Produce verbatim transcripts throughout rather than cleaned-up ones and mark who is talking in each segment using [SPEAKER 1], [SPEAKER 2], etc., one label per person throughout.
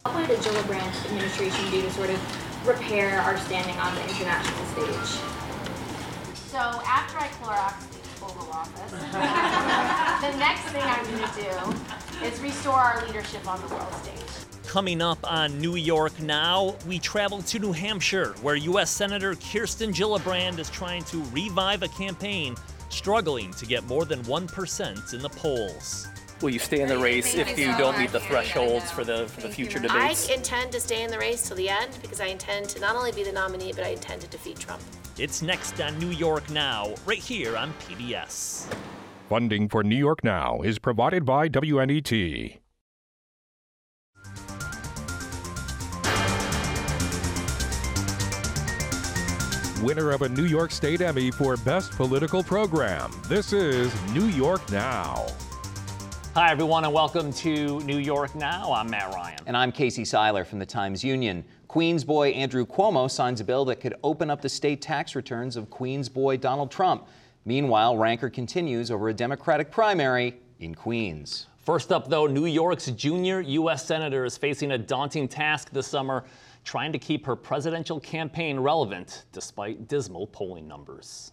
[SPEAKER 1] What did Gillibrand's administration do to sort of repair our standing on the international stage?
[SPEAKER 2] So after I Clorox the Oval Office, the next thing I'm going to do is restore our leadership on the world stage.
[SPEAKER 3] Coming up on New York Now, we travel to New Hampshire, where U S Senator Kirsten Gillibrand is trying to revive a campaign struggling to get more than one percent in the polls.
[SPEAKER 4] Will you stay in the race if you don't meet the thresholds for the for the future debates?
[SPEAKER 2] I intend to stay in the race till the end because I intend to not only be the nominee, but I intend to defeat Trump.
[SPEAKER 3] It's next on New York Now, right here on P B S.
[SPEAKER 5] Funding for New York Now is provided by W N E T. Winner of a New York State Emmy for Best Political Program. This is New York Now.
[SPEAKER 6] Hi, everyone, and welcome to New York Now. I'm Matt Ryan.
[SPEAKER 7] And I'm Casey Seiler from the Times-Union. Queens boy Andrew Cuomo signs a bill that could open up the state tax returns of Queens boy Donald Trump. Meanwhile, rancor continues over a Democratic primary in Queens.
[SPEAKER 3] First up, though, New York's junior U S Senator is facing a daunting task this summer, trying to keep her presidential campaign relevant despite dismal polling numbers.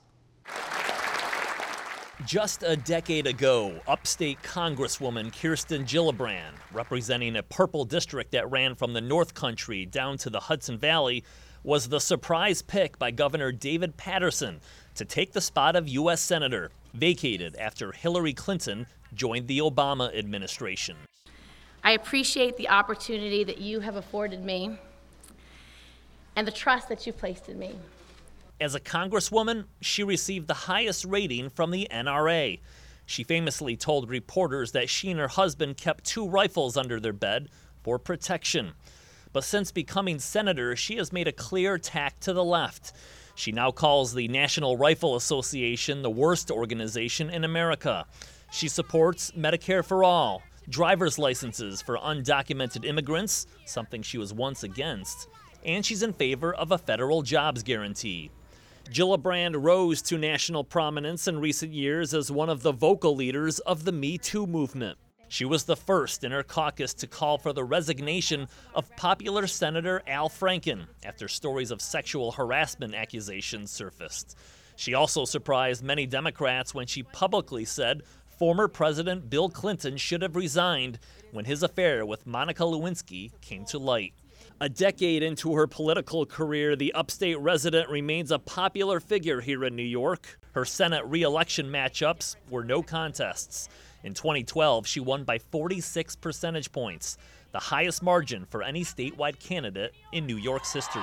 [SPEAKER 3] Just a decade ago, upstate Congresswoman Kirsten Gillibrand, representing a purple district that ran from the North Country down to the Hudson Valley, was the surprise pick by Governor David Paterson to take the spot of U S Senator, vacated after Hillary Clinton joined the Obama administration.
[SPEAKER 2] I appreciate the opportunity that you have afforded me and the trust that you placed in me.
[SPEAKER 3] As a congresswoman, she received the highest rating from the N R A. She famously told reporters that she and her husband kept two rifles under their bed for protection. But since becoming senator, she has made a clear tack to the left. She now calls the National Rifle Association the worst organization in America. She supports Medicare for all, driver's licenses for undocumented immigrants, something she was once against, and she's in favor of a federal jobs guarantee. Gillibrand rose to national prominence in recent years as one of the vocal leaders of the Me Too movement. She was the first in her caucus to call for the resignation of popular Senator Al Franken after stories of sexual harassment accusations surfaced. She also surprised many Democrats when she publicly said former President Bill Clinton should have resigned when his affair with Monica Lewinsky came to light. A decade into her political career, the upstate resident remains a popular figure here in New York. Her Senate re-election matchups were no contests. In twenty twelve, she won by forty-six percentage points, the highest margin for any statewide candidate in New York's history.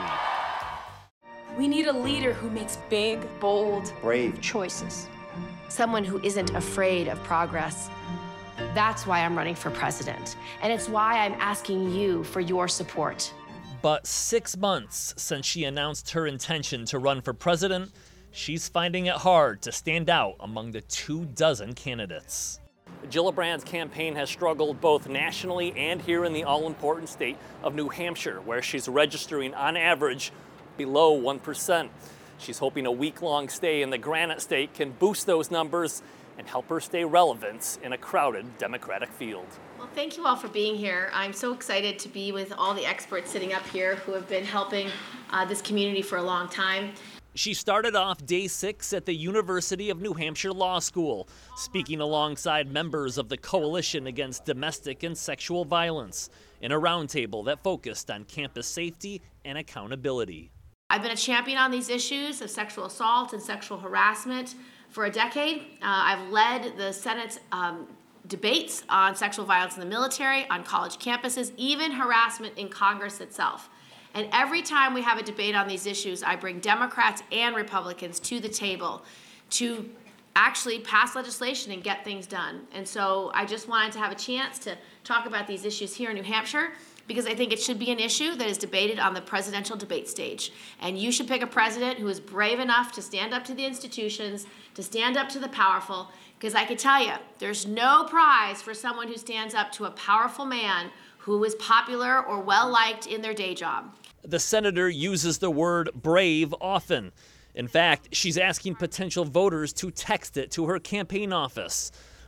[SPEAKER 8] We need a leader who makes big, bold,
[SPEAKER 7] brave
[SPEAKER 8] choices.
[SPEAKER 2] Someone who isn't afraid of progress. That's why I'm running for president, and it's why I'm asking you for your support.
[SPEAKER 3] But six months since she announced her intention to run for president, she's finding it hard to stand out among the two dozen candidates. Gillibrand's campaign has struggled both nationally and here in the all-important state of New Hampshire, where she's registering on average below one percent. She's hoping a week-long stay in the Granite State can boost those numbers and help her stay relevant in a crowded Democratic field.
[SPEAKER 2] Well, thank you all for being here. I'm so excited to be with all the experts sitting up here who have been helping uh, this community for a long time.
[SPEAKER 3] She started off day six at the University of New Hampshire Law School, speaking alongside members of the Coalition Against Domestic and Sexual Violence in a roundtable that focused on campus safety and accountability.
[SPEAKER 2] I've been a champion on these issues of sexual assault and sexual harassment for a decade. Uh, I've led the Senate's um, debates on sexual violence in the military, on college campuses, even harassment in Congress itself. And every time we have a debate on these issues, I bring Democrats and Republicans to the table to actually pass legislation and get things done. And so I just wanted to have a chance to talk about these issues here in New Hampshire, because I think it should be an issue that is debated on the presidential debate stage. And you should pick a president who is brave enough to stand up to the institutions, to stand up to the powerful, because I can tell you, there's no prize for someone who stands up to a powerful man who is popular or well-liked in their day job.
[SPEAKER 3] The senator uses the word brave often. In fact, she's asking potential voters to text it to her campaign office.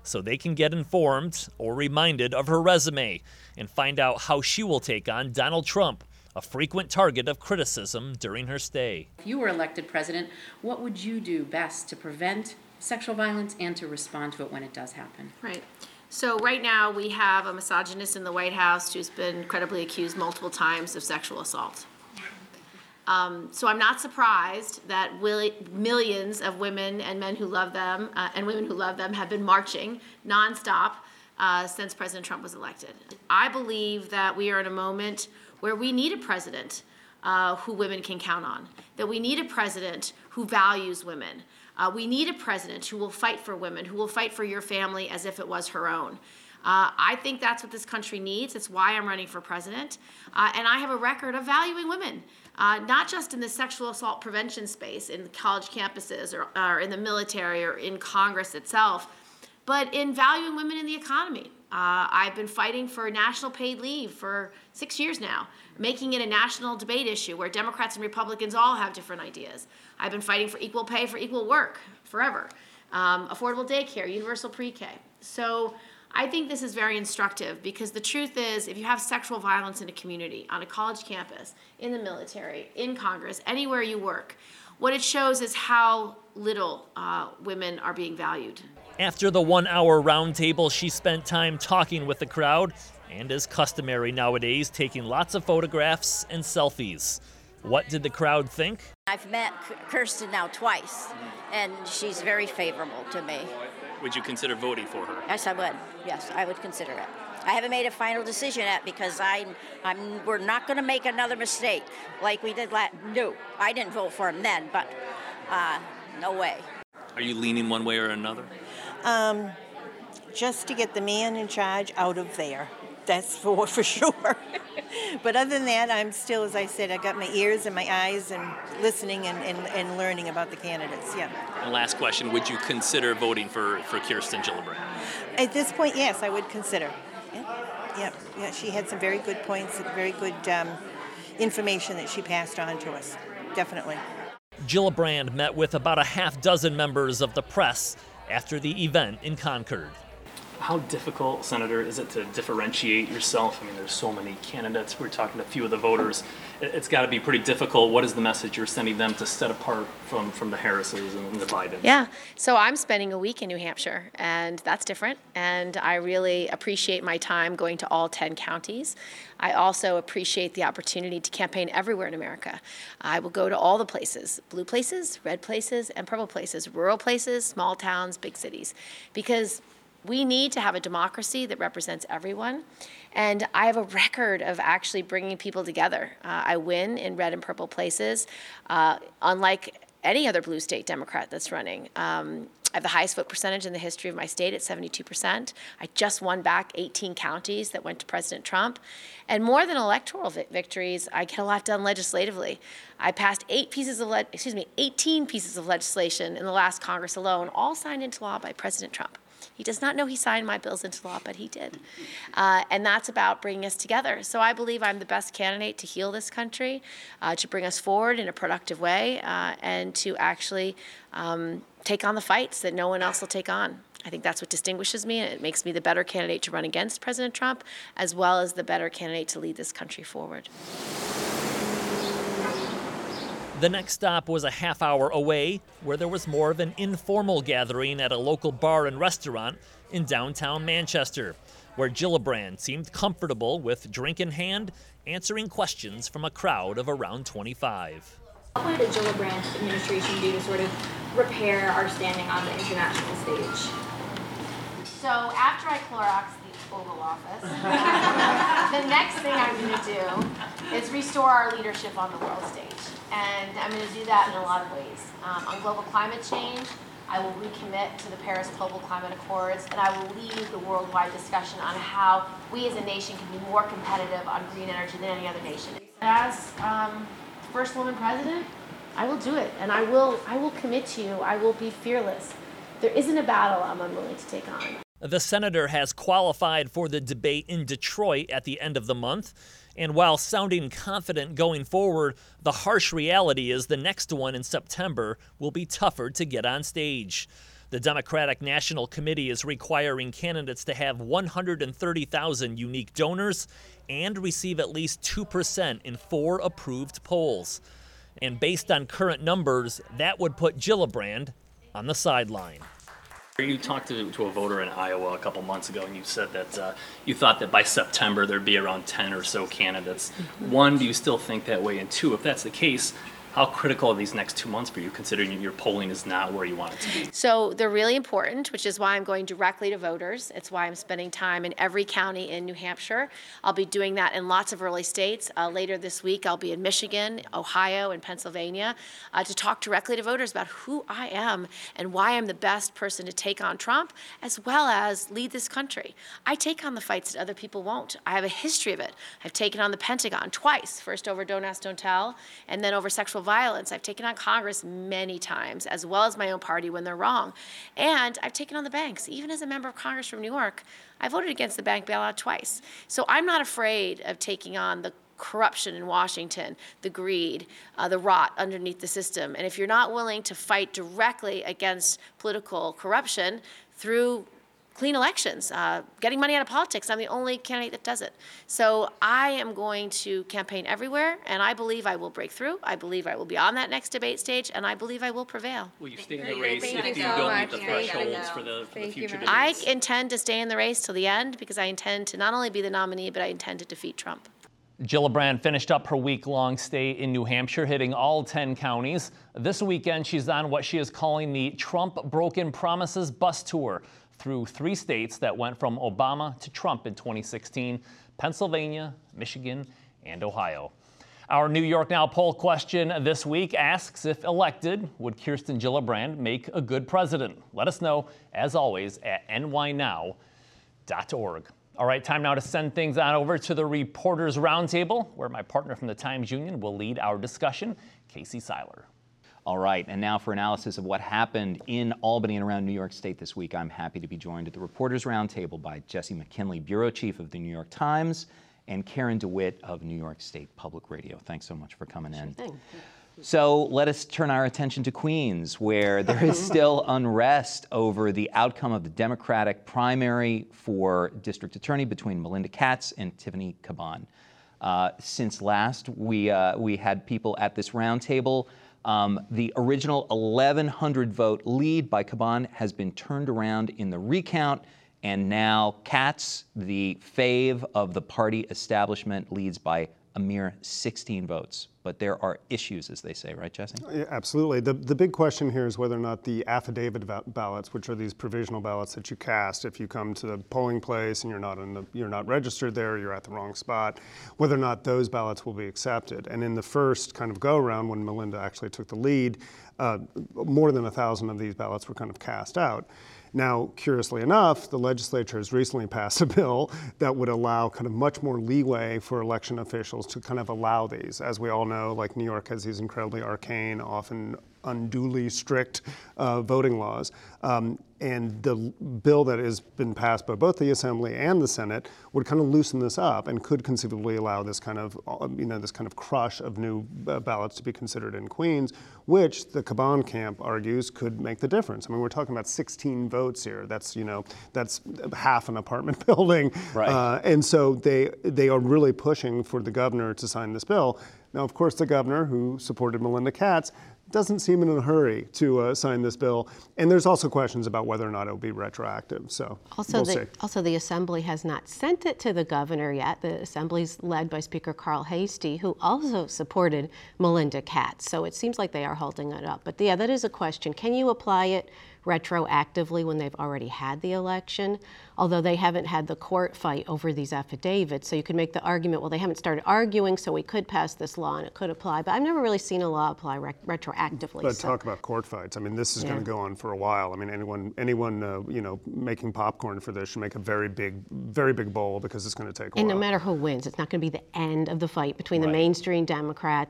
[SPEAKER 3] so they can get informed or reminded of her resume and find out how she will take on Donald Trump, a frequent target of criticism during her stay.
[SPEAKER 9] If you were elected president, what would you do best to prevent sexual violence and to respond to it when it does happen?
[SPEAKER 2] Right. So right now we have a misogynist in the White House who's been credibly accused multiple times of sexual assault. Um, so I'm not surprised that willi- millions of women and men who love them uh, and women who love them have been marching nonstop uh, since President Trump was elected. I believe that we are in a moment where we need a president uh, who women can count on, that we need a president who values women. Uh, we need a president who will fight for women, who will fight for your family as if it was her own. Uh, I think that's what this country needs. It's why I'm running for president. Uh, and I have a record of valuing women, uh, not just in the sexual assault prevention space, in college campuses or, or in the military or in Congress itself, but in valuing women in the economy. Uh, I've been fighting for national paid leave for six years now, making it a national debate issue where Democrats and Republicans all have different ideas. I've been fighting for equal pay for equal work forever, um, affordable daycare, universal pre-K. So I think this is very instructive because the truth is, if you have sexual violence in a community, on a college campus, in the military, in Congress, anywhere you work, what it shows is how little uh, women are being valued.
[SPEAKER 3] After the one-hour roundtable, she spent time talking with the crowd and, as customary nowadays, taking lots of photographs and selfies. What did the crowd think?
[SPEAKER 10] I've met Kirsten now twice, and she's very favorable to me.
[SPEAKER 4] Would you consider voting for her?
[SPEAKER 10] Yes, I would. Yes, I would consider it. I haven't made a final decision yet because I, I'm. We're not going to make another mistake like we did last. No, I didn't vote for him then, but uh, no way.
[SPEAKER 4] Are you leaning one way or another?
[SPEAKER 11] Um, just to get the man in charge out of there. That's for for sure. But other than that, I'm still, as I said, I got my ears and my eyes and listening and, and, and learning about the candidates, yeah.
[SPEAKER 4] And last question, would you consider voting for, for Kirsten Gillibrand?
[SPEAKER 11] At this point, yes, I would consider. Yeah, yeah, yeah. She had some very good points and very good um, information that she passed on to us, definitely.
[SPEAKER 3] Gillibrand met with about a half dozen members of the press after the event in Concord.
[SPEAKER 4] How difficult, Senator, is it to differentiate yourself? I mean, there's so many candidates. We're talking to a few of the voters. It's got to be pretty difficult. What is the message you're sending them to set apart from, from the Harrises and the Bidens?
[SPEAKER 2] Yeah, so I'm spending a week in New Hampshire, and that's different. And I really appreciate my time going to all ten counties. I also appreciate the opportunity to campaign everywhere in America. I will go to all the places, blue places, red places, and purple places, rural places, small towns, big cities, because we need to have a democracy that represents everyone. And I have a record of actually bringing people together. Uh, I win in red and purple places, uh, unlike any other blue state Democrat that's running. Um, I have the highest vote percentage in the history of my state at seventy-two percent. I just won back eighteen counties that went to President Trump. And more than electoral vi- victories, I get a lot done legislatively. I passed eight pieces of le- excuse me, eighteen pieces of legislation in the last Congress alone, all signed into law by President Trump. He does not know he signed my bills into law, but he did. Uh, and that's about bringing us together. So I believe I'm the best candidate to heal this country, uh, to bring us forward in a productive way, uh, and to actually um, take on the fights that no one else will take on. I think that's what distinguishes me, and it makes me the better candidate to run against President Trump, as well as the better candidate to lead this country forward.
[SPEAKER 3] The next stop was a half hour away, where there was more of an informal gathering at a local bar and restaurant in downtown Manchester, where Gillibrand seemed comfortable with drink in hand, answering questions from a crowd of around twenty-five.
[SPEAKER 1] What would the Gillibrand administration do to sort of repair our standing on the international stage?
[SPEAKER 2] So after I Clorox the Oval Office, the next thing I'm going to do is restore our leadership on the world stage. And I'm going to do that in a lot of ways. Um, on global climate change, I will recommit to the Paris Global Climate Accords, and I will lead the worldwide discussion on how we as a nation can be more competitive on green energy than any other nation. As um, first woman president, I will do it, and I will, I will commit to you. I will be fearless. There isn't a battle I'm unwilling to take on.
[SPEAKER 3] The senator has qualified for the debate in Detroit at the end of the month. And while sounding confident going forward, the harsh reality is the next one in September will be tougher to get on stage. The Democratic National Committee is requiring candidates to have one hundred thirty thousand unique donors and receive at least two percent in four approved polls. And based on current numbers, that would put Gillibrand on the sideline.
[SPEAKER 4] You talked to, to a voter in Iowa a couple months ago, and you said that uh, you thought that by September there'd be around ten or so candidates. Mm-hmm. One, do you still think that way? And two, if that's the case, how critical are these next two months for you, considering your polling is not where you want it to be?
[SPEAKER 2] So they're really important, which is why I'm going directly to voters. It's why I'm spending time in every county in New Hampshire. I'll be doing that in lots of early states. Uh, later this week, I'll be in Michigan, Ohio, and Pennsylvania uh, to talk directly to voters about who I am and why I'm the best person to take on Trump, as well as lead this country. I take on the fights that other people won't. I have a history of it. I've taken on the Pentagon twice, first over Don't Ask, Don't Tell, and then over sexual violence. I've taken on Congress many times, as well as my own party when they're wrong. And I've taken on the banks. Even as a member of Congress from New York, I voted against the bank bailout twice. So I'm not afraid of taking on the corruption in Washington, the greed, uh, the rot underneath the system. And if you're not willing to fight directly against political corruption through clean elections, uh, getting money out of politics, I'm the only candidate that does it. So I am going to campaign everywhere, and I believe I will break through. I believe I will be on that next debate stage, and I believe I will prevail.
[SPEAKER 4] Will you stay in the race if you don't meet the thresholds for the, for the future debates?
[SPEAKER 2] I intend to stay in the race till the end because I intend to not only be the nominee, but I intend to defeat Trump.
[SPEAKER 6] Gillibrand finished up her week-long stay in New Hampshire, hitting all ten counties. This weekend, she's on what she is calling the Trump Broken Promises bus tour through three states that went from Obama to Trump in twenty sixteen, Pennsylvania, Michigan, and Ohio. Our New York Now poll question this week asks, if elected, would Kirsten Gillibrand make a good president? Let us know, as always, at N Y now dot org. All right, time now to send things on over to the Reporters Roundtable, where my partner from the Times-Union will lead our discussion, Casey Seiler.
[SPEAKER 7] All right, and now for analysis of what happened in Albany and around New York State this week, I'm happy to be joined at the Reporters Roundtable by Jesse McKinley, Bureau Chief of the New York Times, and Karen DeWitt of New York State Public Radio. Thanks so much for coming in.
[SPEAKER 12] Sure thing.
[SPEAKER 7] So let us turn our attention to Queens, where there is still unrest over the outcome of the Democratic primary for district attorney between Melinda Katz and Tiffany Caban. Uh, since last we, uh, we had people at this roundtable, Um, the original eleven hundred vote lead by Caban has been turned around in the recount, and now Katz, the fave of the party establishment, leads by a mere sixteen votes. But there are issues, as they say, right, Jesse?
[SPEAKER 12] Yeah, absolutely. The, the big question here is whether or not the affidavit ballots, which are these provisional ballots that you cast if you come to the polling place and you're not in the, you're not registered there, you're at the wrong spot, whether or not those ballots will be accepted. And in the first kind of go-around, when Melinda actually took the lead, uh, more than a thousand of these ballots were kind of cast out. Now, curiously enough, the legislature has recently passed a bill that would allow kind of much more leeway for election officials to kind of allow these. As we all know, like New York has these incredibly arcane, often unduly strict uh, voting laws. Um, and the bill that has been passed by both the Assembly and the Senate would kind of loosen this up and could conceivably allow this kind of, you know, this kind of crush of new uh, ballots to be considered in Queens, which the Caban camp argues could make the difference. I mean, we're talking about sixteen votes here. That's, you know, that's half an apartment building.
[SPEAKER 7] Right.
[SPEAKER 12] Uh, and so they they are really pushing for the governor to sign this bill. Now, of course, the governor, who supported Melinda Katz, doesn't seem in a hurry to uh, sign this bill. And there's also questions about whether or not it will be retroactive. So
[SPEAKER 13] also,
[SPEAKER 12] we'll
[SPEAKER 13] the,
[SPEAKER 12] see.
[SPEAKER 13] also the Assembly has not sent it to the governor yet. The Assembly's led by Speaker Carl Heastie, who also supported Melinda Katz. So it seems like they are holding it up. But yeah, that is a question. Can you apply it retroactively when they've already had the election? Although they haven't had the court fight over these affidavits. So you could make the argument, well, they haven't started arguing, so we could pass this law and it could apply. But I've never really seen a law apply re- retroactively.
[SPEAKER 12] But
[SPEAKER 13] so.
[SPEAKER 12] talk about court fights. I mean, this is
[SPEAKER 13] Yeah.
[SPEAKER 12] going to go on for a while. I mean, anyone, anyone, uh, you know, making popcorn for this should make a very big, very big bowl because it's going to take a
[SPEAKER 13] And
[SPEAKER 12] while.
[SPEAKER 13] no matter who wins, it's not going to be the end of the fight between
[SPEAKER 12] Right.
[SPEAKER 13] the mainstream Democrats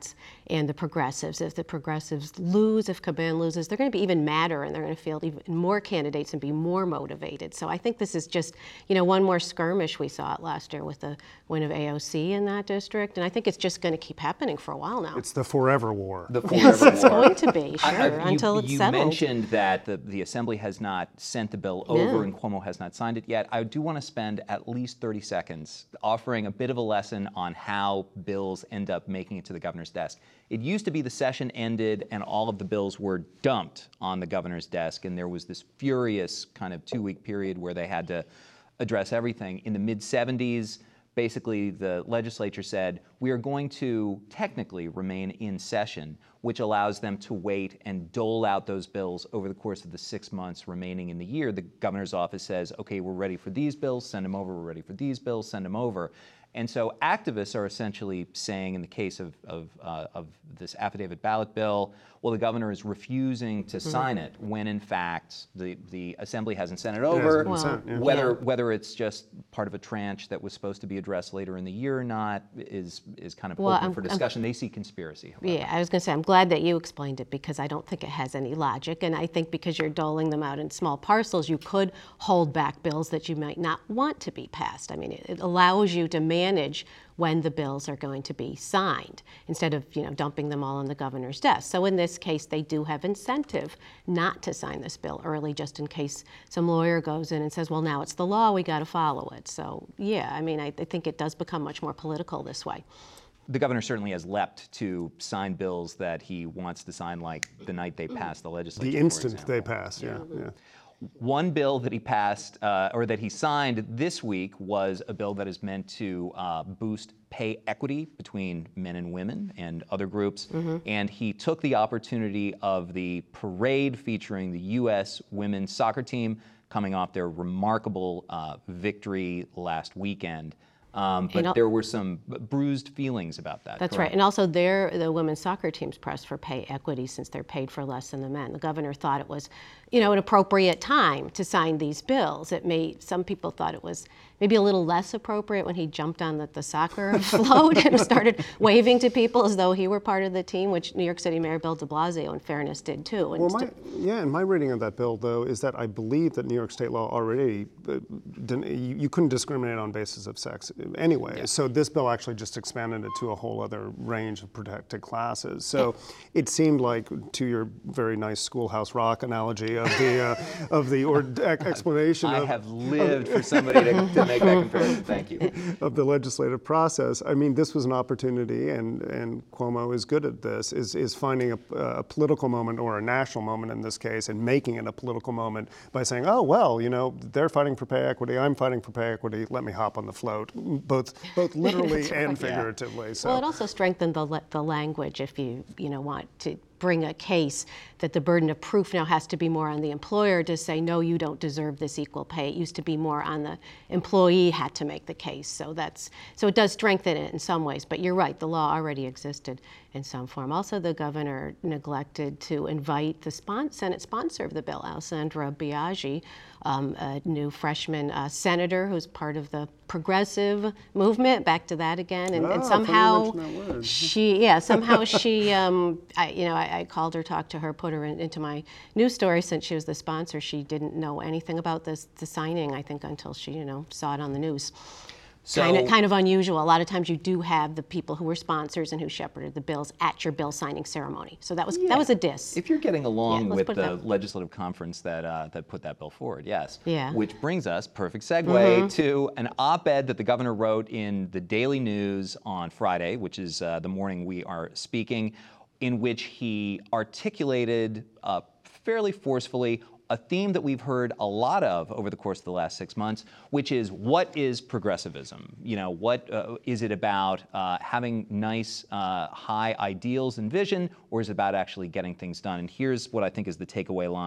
[SPEAKER 13] and the progressives. If the progressives lose, if Caban loses, they're going to be even madder, and they're going to field even more candidates and be more motivated. So I think this is just, you know, one more skirmish. We saw it last year with the win of A O C in that district, and I think it's just going to keep happening for a while now.
[SPEAKER 12] It's the forever war.
[SPEAKER 7] The forever
[SPEAKER 13] It's
[SPEAKER 7] war.
[SPEAKER 13] going to be, sure,
[SPEAKER 7] I- I- you-
[SPEAKER 13] until it's
[SPEAKER 7] you
[SPEAKER 13] settled.
[SPEAKER 7] mentioned that the, the Assembly has not sent the bill over
[SPEAKER 13] Yeah.
[SPEAKER 7] and Cuomo has not signed it yet. I do want to spend at least thirty seconds offering a bit of a lesson on how bills end up making it to the governor's desk. It used to be the session ended and all of the bills were dumped on the governor's desk, and there was this furious kind of two-week period where they had to address everything. In the mid seventies, basically the legislature said, we are going to technically remain in session, which allows them to wait and dole out those bills over the course of the six months remaining in the year. The governor's office says, okay, we're ready for these bills, send them over, we're ready for these bills, send them over. And so activists are essentially saying, in the case of, of, uh, of this affidavit ballot bill, well, the governor is refusing to
[SPEAKER 12] Mhm.
[SPEAKER 7] sign it, when in fact the, the Assembly hasn't sent it over.
[SPEAKER 12] hasn't been sent, yeah.
[SPEAKER 7] Whether,
[SPEAKER 12] Yeah.
[SPEAKER 7] whether it's just part of a tranche that was supposed to be addressed later in the year or not is, is kind of
[SPEAKER 13] Well,
[SPEAKER 7] open
[SPEAKER 13] I'm-
[SPEAKER 7] for
[SPEAKER 13] I'm-
[SPEAKER 7] discussion. They see conspiracy.
[SPEAKER 13] Yeah, I was going to say, I'm glad that you explained it because I don't think it has any logic. And I think because you're doling them out in small parcels, you could hold back bills that you might not want to be passed. I mean, it, it allows you to manage when the bills are going to be signed instead of, you know, dumping them all on the governor's desk. So in this case, they do have incentive not to sign this bill early just in case some lawyer goes in and says, well, now it's the law, we got to follow it. So yeah, I mean, I, I think it does become much more political this way.
[SPEAKER 7] The governor certainly has leapt to sign bills that he wants to sign, like the night they pass the legislature.
[SPEAKER 12] The
[SPEAKER 7] for
[SPEAKER 12] instant
[SPEAKER 7] example.
[SPEAKER 12] they pass, yeah, yeah.
[SPEAKER 7] One bill that he passed, uh, or that he signed this week, was a bill that is meant to uh, boost pay equity between men and women and other groups.
[SPEAKER 13] Mm-hmm.
[SPEAKER 7] And he took the opportunity of the parade featuring the U S women's soccer team coming off their remarkable uh, victory last weekend. Um, but
[SPEAKER 13] And al-
[SPEAKER 7] there were some bruised feelings about that.
[SPEAKER 13] That's
[SPEAKER 7] correct?
[SPEAKER 13] right. And also, they're, the women's soccer teams pressed for pay equity since they're paid for less than the men. The governor thought it was, you know, an appropriate time to sign these bills. It may, some people thought it was maybe a little less appropriate when he jumped on the, the soccer float and started waving to people as though he were part of the team, which New York City Mayor Bill de Blasio, in fairness, did too. And
[SPEAKER 12] Well, my,
[SPEAKER 13] st-
[SPEAKER 12] yeah, and my reading of that bill, though, is that I believe that New York state law already, uh, didn't, you, you couldn't discriminate on basis of sex anyway.
[SPEAKER 7] Yeah.
[SPEAKER 12] So this bill actually just expanded it to a whole other range of protected classes. So it seemed like, to your very nice Schoolhouse Rock analogy of the uh, of the or explanation.
[SPEAKER 7] I
[SPEAKER 12] of,
[SPEAKER 7] have lived for somebody to, to make that comparison. Thank you.
[SPEAKER 12] Of the legislative process. I mean, this was an opportunity, and, and Cuomo is good at this, is, is finding a, a political moment, or a national moment in this case, and making it a political moment by saying, oh, well, you know, they're fighting for pay equity, I'm fighting for pay equity, let me hop on the float, both both literally
[SPEAKER 13] That's
[SPEAKER 12] and
[SPEAKER 13] right.
[SPEAKER 12] figuratively. So.
[SPEAKER 13] Well, it also strengthened the, le- the language if you, you know, want to bring a case that the burden of proof now has to be more on the employer to say, no, you don't deserve this equal pay. It used to be more on the employee had to make the case. So that's, so it does strengthen it in some ways, but you're right, the law already existed in some form. Also, the governor neglected to invite the spon- Senate sponsor of the bill, Alessandra Biaggi, um, a new freshman uh, senator who's part of the progressive movement, back to that again, and, and
[SPEAKER 12] Oh,
[SPEAKER 13] somehow
[SPEAKER 12] funny you mention that word.
[SPEAKER 13] she, yeah, somehow she, um, I, you know, I, I called her, talked to her, put her in, into my news story since she was the sponsor. She didn't know anything about this, the signing, I think, until she, you know, saw it on the news.
[SPEAKER 7] So-
[SPEAKER 13] kind of, kind of unusual. A lot of times you do have the people who were sponsors and who shepherded the bills at your bill signing ceremony. So that was that was a diss.
[SPEAKER 7] If you're getting along
[SPEAKER 13] Yeah, let's
[SPEAKER 7] with
[SPEAKER 13] put it
[SPEAKER 7] the
[SPEAKER 13] that-
[SPEAKER 7] legislative conference that uh, that put that bill forward, yes.
[SPEAKER 13] Yeah.
[SPEAKER 7] Which brings us, perfect segue,
[SPEAKER 13] Mhm.
[SPEAKER 7] to an op-ed that the governor wrote in the Daily News on Friday, which is uh, the morning we are speaking, in which he articulated uh, fairly forcefully a theme that we've heard a lot of over the course of the last six months, which is, what is progressivism? You know, what uh, is it about uh, having nice, uh, high ideals and vision, or is it about actually getting things done? And here's what I think is the takeaway line.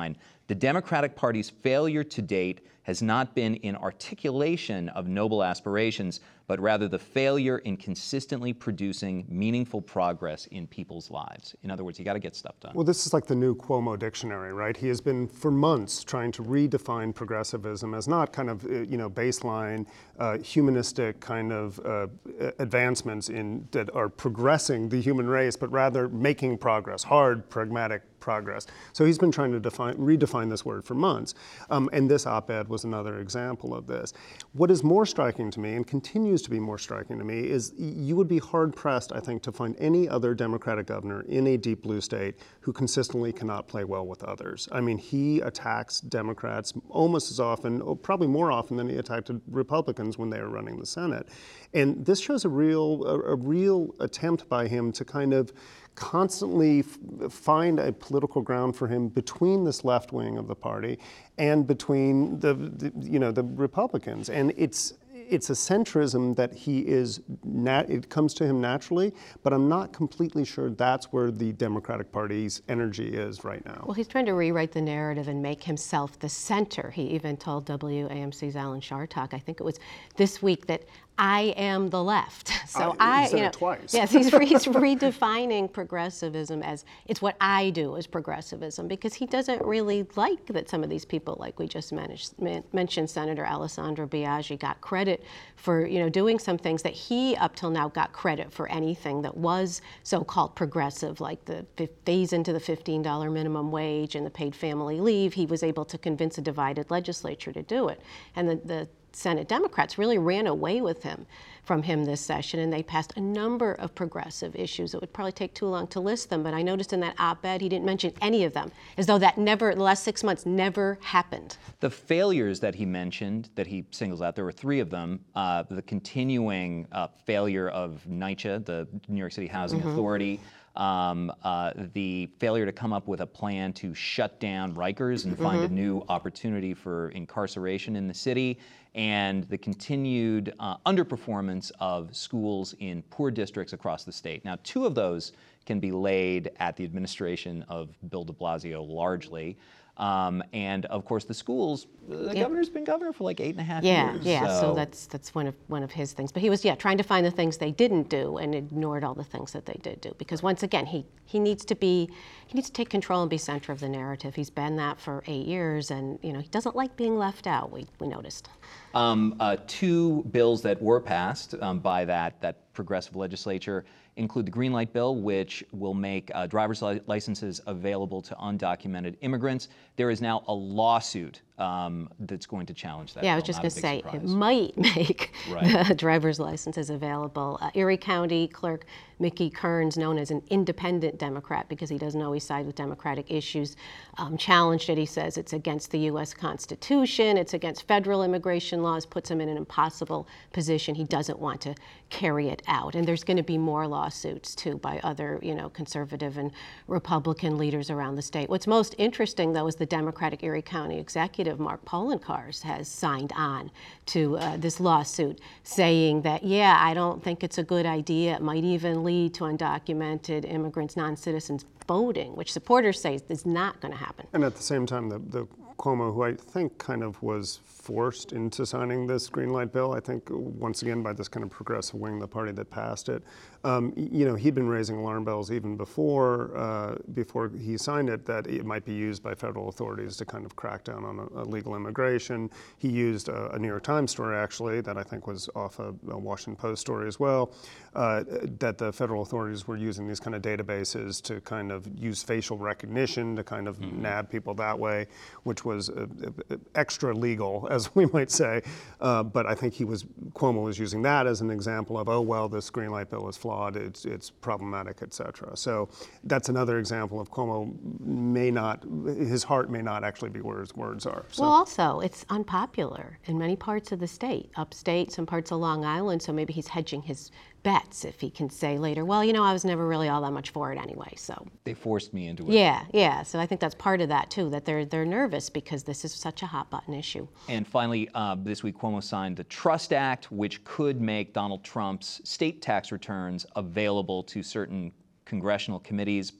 [SPEAKER 7] The Democratic Party's failure to date has not been in articulation of noble aspirations, but rather the failure in consistently producing meaningful progress in people's lives. In other words, you got to get stuff done.
[SPEAKER 12] Well, this is like the new Cuomo dictionary, right? He has been for months trying to redefine progressivism as not kind of, uh, you know, baseline, uh, humanistic kind of uh, advancements in that are progressing the human race, but rather making progress, hard, pragmatic progress. So he's been trying to define, redefine this word for months. Um, and this op-ed was another example of this. What is more striking to me, and continues to be more striking to me, is you would be hard-pressed, I think, to find any other Democratic governor in a deep blue state who consistently cannot play well with others. I mean, he attacks Democrats almost as often, or probably more often than he attacked Republicans when they were running the Senate. And this shows a real, a, a real attempt by him to kind of constantly f- find a political ground for him between this left wing of the party and between the, the you know the Republicans, and it's it's a centrism that he is nat- it comes to him naturally, but I'm not completely sure that's where the Democratic Party's energy is right now.
[SPEAKER 13] Well, he's trying to rewrite the narrative and make himself the center. He even told W A M C's Alan Chartock, I think it was this week, that I am the left. So
[SPEAKER 12] Uh, he
[SPEAKER 13] I,
[SPEAKER 12] said
[SPEAKER 13] you know,
[SPEAKER 12] it twice.
[SPEAKER 13] yes, he's, re- he's redefining progressivism as it's what I do is progressivism, because he doesn't really like that some of these people, like we just managed, man, mentioned, Senator Alessandro Biaggi got credit for, you know, doing some things that he up till now got credit for anything that was so-called progressive, like the phase into the fifteen dollar minimum wage and the paid family leave. He was able to convince a divided legislature to do it, and the, the Senate Democrats really ran away with him from him this session, and they passed a number of progressive issues. It would probably take too long to list them, but I noticed in that op-ed he didn't mention any of them, as though that never, the last six months never happened.
[SPEAKER 7] The failures that he mentioned, that he singles out, there were three of them. Uh, the continuing uh, failure of NYCHA, the New York City Housing
[SPEAKER 13] Mhm.
[SPEAKER 7] Authority, Um, uh, the failure to come up with a plan to shut down Rikers and find a
[SPEAKER 13] Mhm.
[SPEAKER 7] new opportunity for incarceration in the city, and the continued uh, underperformance of schools in poor districts across the state. Now, two of those can be laid at the administration of Bill de Blasio largely. Um, and of course, the schools, the
[SPEAKER 13] Yep.
[SPEAKER 7] governor's been governor for like eight and a half
[SPEAKER 13] Yeah,
[SPEAKER 7] years.
[SPEAKER 13] yeah. So that's that's one of one of his things. But he was yeah trying to find the things they didn't do and ignored all the things that they did do. Because once again, he he needs to be he needs to take control and be center of the narrative. He's been that for eight years, and you know he doesn't like being left out. We we noticed.
[SPEAKER 7] Um, uh, two bills that were passed um, by that that progressive legislature include the Green Light Bill, which will make uh, driver's li- licenses available to undocumented immigrants. There is now a lawsuit um, that's going to challenge that.
[SPEAKER 13] Yeah, I was
[SPEAKER 7] bill,
[SPEAKER 13] just
[SPEAKER 7] not
[SPEAKER 13] going
[SPEAKER 7] a
[SPEAKER 13] to
[SPEAKER 7] big
[SPEAKER 13] say
[SPEAKER 7] surprise.
[SPEAKER 13] it might make
[SPEAKER 7] Right.
[SPEAKER 13] the driver's licenses available. Uh, Erie County Clerk Mickey Kearns, known as an independent Democrat because he doesn't always side with Democratic issues, um, challenged it. He says it's against the U S Constitution, it's against federal immigration laws, puts him in an impossible position. He doesn't want to carry it out. And there's going to be more lawsuits, too, by other, you know, conservative and Republican leaders around the state. What's most interesting, though, is the Democratic Erie County executive, Mark Poloncarz, has signed on to uh, this lawsuit, saying that, yeah, I don't think it's a good idea. It might even lead to undocumented immigrants, non-citizens voting, which supporters say is not going to happen.
[SPEAKER 12] And at the same time, the, the Cuomo, who I think kind of was forced into signing this Green Light Bill, I think once again by this kind of progressive wing of the party that passed it, um, you know, he'd been raising alarm bells even before uh, before he signed it that it might be used by federal authorities to kind of crack down on illegal immigration. He used a, a New York Times story, actually, that I think was off a, a Washington Post story as well, uh, that the federal authorities were using these kind of databases to kind of use facial recognition to kind of mm-hmm. nab people that way, which was uh, extra legal, as we might say. Uh, but I think he was, Cuomo was using that as an example of, oh, well, this Green Light Bill is flawed, it's, it's problematic, et cetera. So that's another example of Cuomo may not, his heart may not actually be where his words are. So.
[SPEAKER 13] Well, also, it's unpopular in many parts of the state, upstate, some parts of Long Island, so maybe he's hedging his bets if he can say later, well, you know, I was never really all that much for it anyway, so.
[SPEAKER 7] They forced me into it.
[SPEAKER 13] Yeah, yeah, so I think that's part of that too, that they're they're nervous because this is such a hot button issue.
[SPEAKER 7] And finally, uh, this week Cuomo signed the Trust Act, which could make Donald Trump's state tax returns available to certain congressional committees, but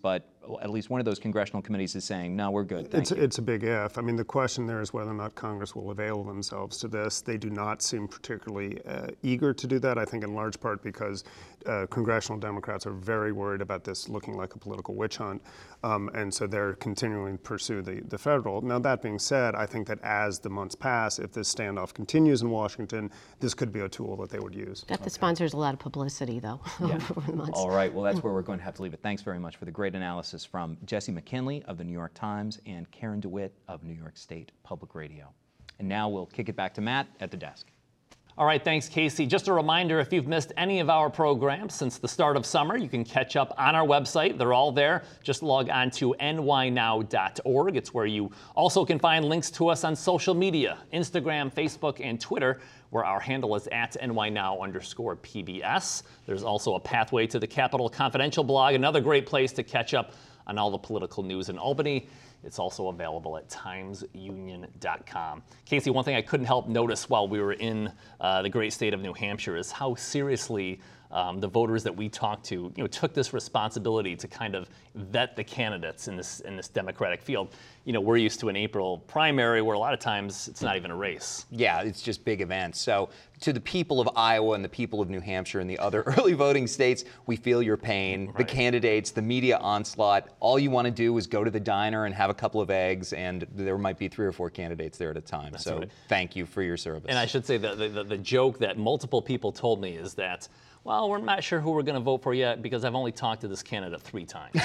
[SPEAKER 7] at least one of those congressional committees is saying, no, we're good. Thank
[SPEAKER 12] It's,
[SPEAKER 7] you.
[SPEAKER 12] it's a big if. I mean, the question there is whether or not Congress will avail themselves to this. They do not seem particularly uh, eager to do that, I think in large part because uh, congressional Democrats are very worried about this looking like a political witch hunt. Um, and so they're continuing to pursue the, the federal. Now, that being said, I think that as the months pass, if this standoff continues in Washington, this could be a tool that they would use.
[SPEAKER 13] Got the sponsors a lot of publicity, though,
[SPEAKER 7] Yeah.
[SPEAKER 13] over the months.
[SPEAKER 7] All right, well, that's where we're going to have to leave it. Thanks very much for the great analysis from Jesse McKinley of the New York Times and Karen DeWitt of New York State Public Radio. And now we'll kick it back to Matt at the desk.
[SPEAKER 6] All right, thanks, Casey. Just a reminder, if you've missed any of our programs since the start of summer, you can catch up on our website. They're all there. Just log on to N Y now dot org. It's where you also can find links to us on social media, Instagram, Facebook, and Twitter, where our handle is at N Y now underscore P B S. There's also a pathway to the Capitol Confidential blog, another great place to catch up on all the political news in Albany. It's also available at times union dot com. Casey, one thing I couldn't help notice while we were in uh, the great state of New Hampshire is how seriously um, the voters that we talked to, you know, took this responsibility to kind of vet the candidates in this in this Democratic field. You know, we're used to an April primary where a lot of times it's not even a race.
[SPEAKER 7] Yeah, it's just big events. So to the people of Iowa and the people of New Hampshire and the other early voting states, we feel your pain.
[SPEAKER 6] Right.
[SPEAKER 7] The candidates, the media onslaught, all you want to do is go to the diner and have a couple of eggs, and there might be three or four candidates there at a time.
[SPEAKER 6] That's
[SPEAKER 7] so
[SPEAKER 6] right.
[SPEAKER 7] Thank you for your service.
[SPEAKER 6] And I should say that the, the, the joke that multiple people told me is that, well, we're not sure who we're going to vote for yet because I've only talked to this candidate three times.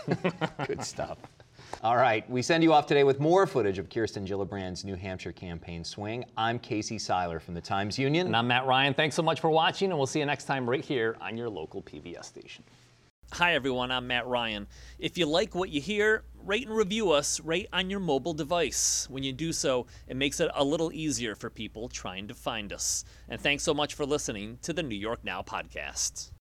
[SPEAKER 7] Good stuff. All right, we send you off today with more footage of Kirsten Gillibrand's New Hampshire campaign swing. I'm Casey Seiler from the Times Union.
[SPEAKER 6] And I'm Matt Ryan. Thanks so much for watching, and we'll see you next time right here on your local P B S station.
[SPEAKER 3] Hi, everyone. I'm Matt Ryan. If you like what you hear, rate and review us right on your mobile device. When you do so, it makes it a little easier for people trying to find us. And thanks so much for listening to the New York Now podcast.